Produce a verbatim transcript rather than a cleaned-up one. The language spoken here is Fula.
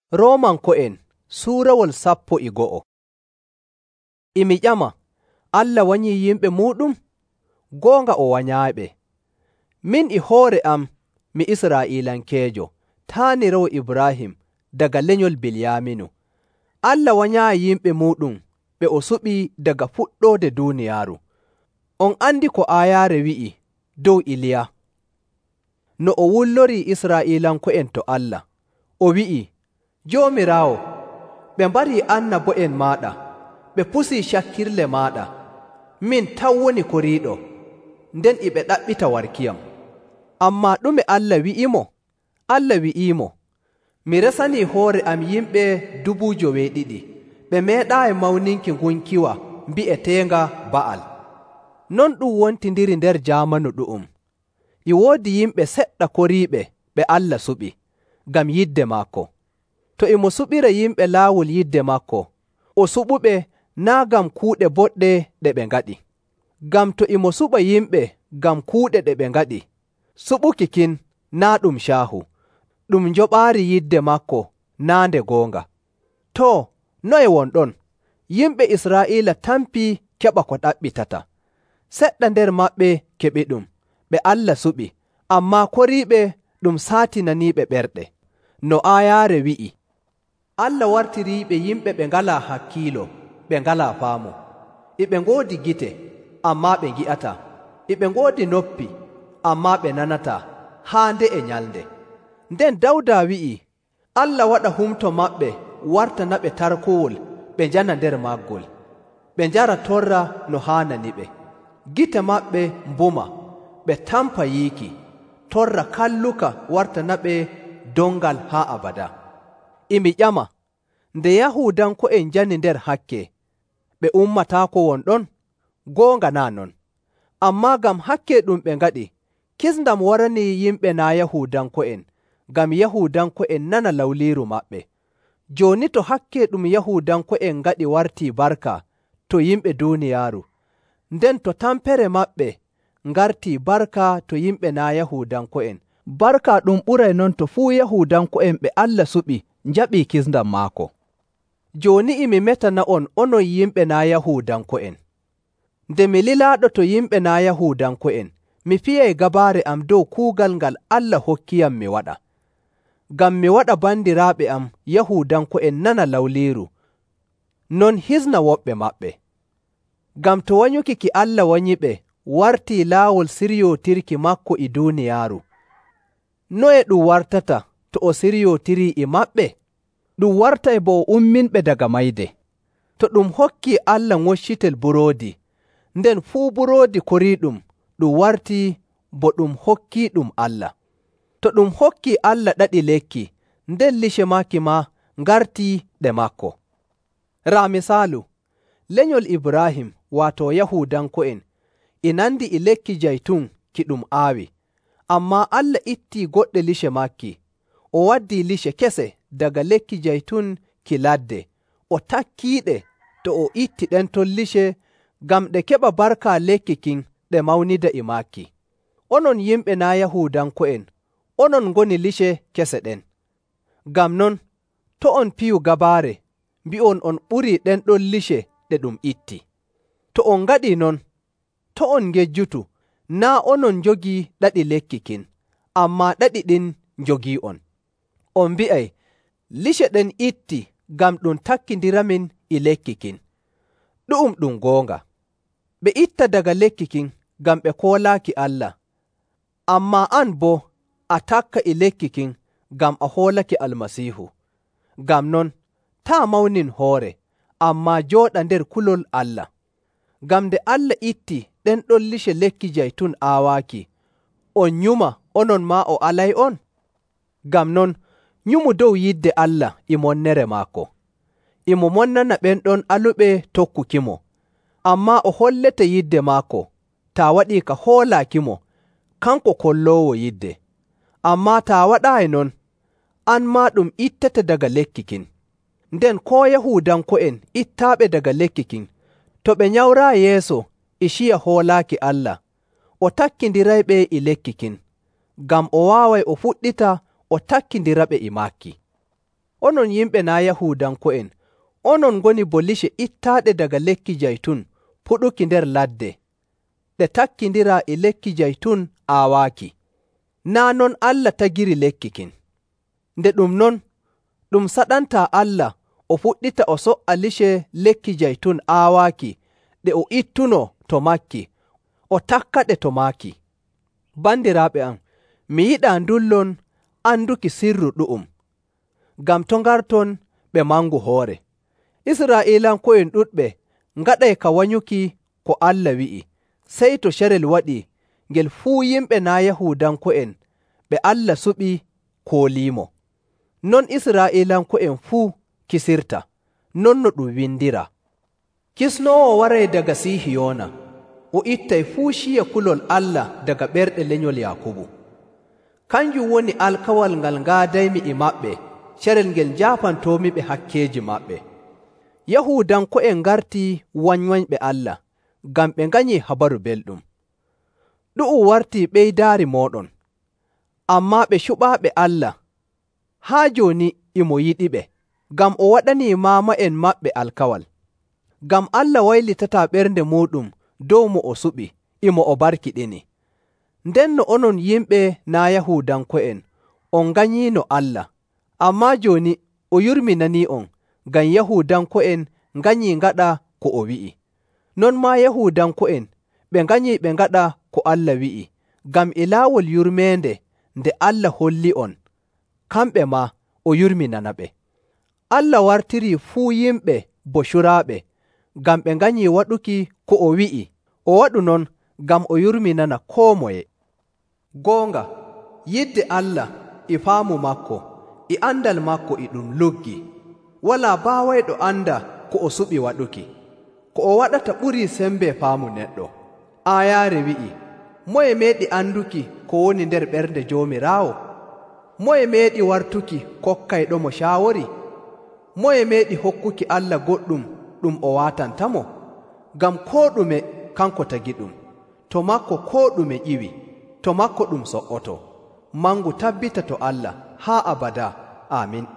Roomanko'en suurawol sappo e go'o. Imi ƴama, Allah wanyii yimɓe muɗum? Goonga o wanyaaɓe. Min e hoore am mi Israa'iilankeejo, taaniraawo Ibrahim daga lenyol Bilyaminu. Allah wanyaayi yimɓe muɗum ɓe o suɓi daga fuɗɗoode duuniyaaru. On andi ko aayaare wi'i dow Iliya, no o wullorii Israa'iilanko'en to Allah. O wi'i, Joomiraawo, ɓe mbarii annabo'en maaɗa, ɓe pusii cakkirle maaɗa. Min tan woni koriiɗo, nden e ɓe ɗaɓɓita warkiyam. Ammaa ɗume Allah wi'imo? Allah wi'iimo, mi resanii hoore am yimɓe dubu joweeɗiɗi, ɓe meeɗaayi mawninki gunkiwa mbi'eteenga Ba'al. Non ɗum wontindiri nder jaamanu ɗu'um. E woodi yimɓe seɗɗa koriiɓe ɓe Allah suɓi, ngam yidde maako. To imo suɓira yimɓe laawol yidde makko, o suɓuɓe naa ngam kuuɗe boɗɗe ɗe ɓe ngaɗi. Ngam to imo suɓa yimɓe ngam kuuɗe ɗe ɓe ngaɗi, suɓuki kin naa ɗum caahu, ɗum njoɓaari yidde makko naa nde goonga. Too, noye wonɗon? Yimɓe Israa'iila tampii keɓa ko ɗaɓɓitata. Seɗɗa nder maɓɓe keɓi ɗum, ɓe Allah suɓi, ammaa koriiɓe ɗum saatinaniiɓe ɓerɗe. No aayaare wi'i, Allah wartiriiɓe yimɓe ɓe ngalaa hakkiilo, ɓe ngalaa faamu. Iɓe ngoodi gite, ammaa ɓe ngi'ata. Iɓe ngoodi noppi, ammaa ɓe nanata haa nde e nyalnde. Nden Dawda wi'i, Allah waɗa humto maɓɓe wartana ɓe tarkowol ɓe njana nder maggol. Ɓe njara torra no haanani ɓe. Gite maɓɓe mbuma, ɓe tampa yiiki. Torra kalluka wartana ɓe dongal haa abada. Imi ƴama, nde Yahuudanko'en njani nder hakke, ɓe ummataako wonɗon? Goonga naa non. Ammaa ngam hakke ɗum ɓe ngaɗi, kisndam waranii yimɓe naa Yahuudanko'en, ngam Yahuudanko'en nana lawliiru maɓɓe. Jooni to hakke ɗum Yahuudanko'en ngaɗi wartii barka to yimɓe duuniyaaru, nden to tampere maɓɓe ngartii barka to yimɓe naa Yahuudanko'en, barka ɗum ɓuray non to fuu Yahuudanko'en ɓe Allah suɓi njaɓii kisndam maako. Jooni imi metana on onon yimɓe naa Yahuudanko'en. Nde mi lilaaɗo to yimɓe naa Yahuudanko'en, mi fiyay gabaare am dow kuugal ngal Allah hokkiyam mi waɗa. Ngam mi waɗa bandiraaɓe am Yahuudanko'en nana lawliiru, non hisna woɓɓe maɓɓe. Ngam to wanyuki ki Allah wanyiɓe wartii laawol siryootirki makko e duuniyaaru, noye ɗum wartata to o siryootirii e maɓɓe? Ɗum wartay bo o umminɓe daga mayde. To ɗum hokkii Allah ŋoccitel buroodi, nden fuu buroodi koriiɗum ɗum wartii bo ɗum hokkiiɗum Allah. To ɗum hokkii Allah ɗaɗi lekki, nden lice maaki ma ngartii ɗe makko. Raa misaalu, lenyol Ibrahim waato Yahuudanko'en e nandi e lekki jaytun ki ɗum aawi, ammaa Allah ittii goɗɗe lice maaki, o waddii lice kese daga lekki jaytun ki ladde, o takkiiɗe to o itti ɗen ton lice ngam ɗe keɓa barka lekki kin ɗe mawnida e maaki. Onon yimɓe naa Yahuudanko'en, onon ngoni lice kese ɗen. Ngam non, to on piyu gabaare, mbi'on on ɓurii ɗen ɗon lice ɗe ɗum itti. To on ngaɗii non, to on ngejjutu, naa onon njogii ɗaɗi lekki kin, ammaa ɗaɗi ɗin njogii on. On mbi'ay, lice ɗen itti ngam ɗum takkindiramin e lekki kin. Ɗu'um ɗum goonga. Ɓe itta daga lekki kin ngam ɓe koolaaki Allah, ammaa an boo a takka e lekki kin ngam a hoolake Almasiihu. Ngam non, taa mawnin hoore, ammaa jooɗa nder kulol Allah. Ngam nde Allah itti ɗen ɗon lice lekki jaytun aawaaki, on nyuma onon maa o alay on? Ngam non, nyumu dow yidde Allah e monnere maako. Imo monnana ɓen ɗon aluɓe tokkukimo, ammaa o hollete yidde maako, taa waɗii ka hoolaakimo, kanko kolloowo yidde. Ammaa taa waɗaayi non, an maa ɗum ittete daga lekki kin. Nden koo Yahuudanko'en ittaaɓe daga lekki kin, to ɓe nyawraa yeeso e ciya hoolaaki Allah, o takkindirayɓe e lekki kin, ngam o waaway o fuɗɗita o takkindiraɓe e maaki. onon yimɓe naa Yahuudanko'en, onon ngoni bo lice ittaaɗe daga lekki jaytun puɗuki nder ladde, ɗe takkindira e lekki jaytun aawaaki. Naa non Allah tagiri lekki kin. Nde ɗum non, ɗum saɗantaa Allah o fuɗɗita o so'a lice lekki jaytun aawaaki ɗe o ittuno to makki, o takkaɗe to maaki. Bandiraaɓe am, mi yiɗaa ndullon anduki sirru ɗu'um, ngam to ngarton ɓe mangu hoore. Israa'iilanko'en ɗuɗɓe ngaɗay ka wanyuki ko Allah wi'i, sey to carel waɗi ngel fuu yimɓe naa Yahuudanko'en ɓe Allah suɓi kooliimo. Non Israa'iilanko'en fuu kisirta, non no ɗum windira. Kisnoowo waray daga Sihiyoona, o ittay fuu ciya kulol Allah daga ɓerɗe lenyol Yaakubu. Kanjum woni alkawal ngal ngaadaymi e maɓɓe, carel ngel njaafantomiɓe hakkeeji maɓɓe. Yahuudanko'en ngarti wanywanyɓe Allah, ngam ɓe nganyi habaru belɗum. Ɗu'um wartii ɓeydaari mooɗon, ammaa ɓe cuɓaaɓe Allah. Haa jooni imo yiɗiɓe, ngam o waɗanii maama'en maɓɓe alkawal. Ngam Allah waylitataa ɓernde muuɗum dow mo o suɓi, imo o barkiɗini. Ndenno onon yimɓe naa Yahuudanko'en, on nganyiino Allah, ammaa jooni o yurminanii on, ngam Yahuudanko'en nganyii ngaɗa ko o wi'i. Non maa Yahuudanko'en ɓe nganyii ɓe ngaɗa ko Allah wi'i, ngam e laawol yurmeende nde Allah holli on, kamɓe maa o yurminana ɓe. Allah wartirii fuu yimɓe bo curaaɓe, ngam ɓe nganyii waɗuki ko o wi'i, o waɗu non ngam o yurminana koo moye. Goonga, yidde Allah e faamu makko e andal makko e ɗum luggi. Walaa baawayɗo anda ko o suɓi waɗuki. Ko o waɗata ɓurii sembe faamu neɗɗo. Aayaare wi'i, moye meeɗi anduki ko woni nder ɓernde Joomiraawo? Moye meeɗi wartuki kokkayɗo mo caawori? Moye meeɗi hokkuki Allah goɗɗum ɗum o waatantamo? Ngam koo ɗume kanko tagi ɗum, to makko koo ɗume ƴiwi, to makko ɗum so'oto. Mangu tabbita to Allah haa abada. Amin.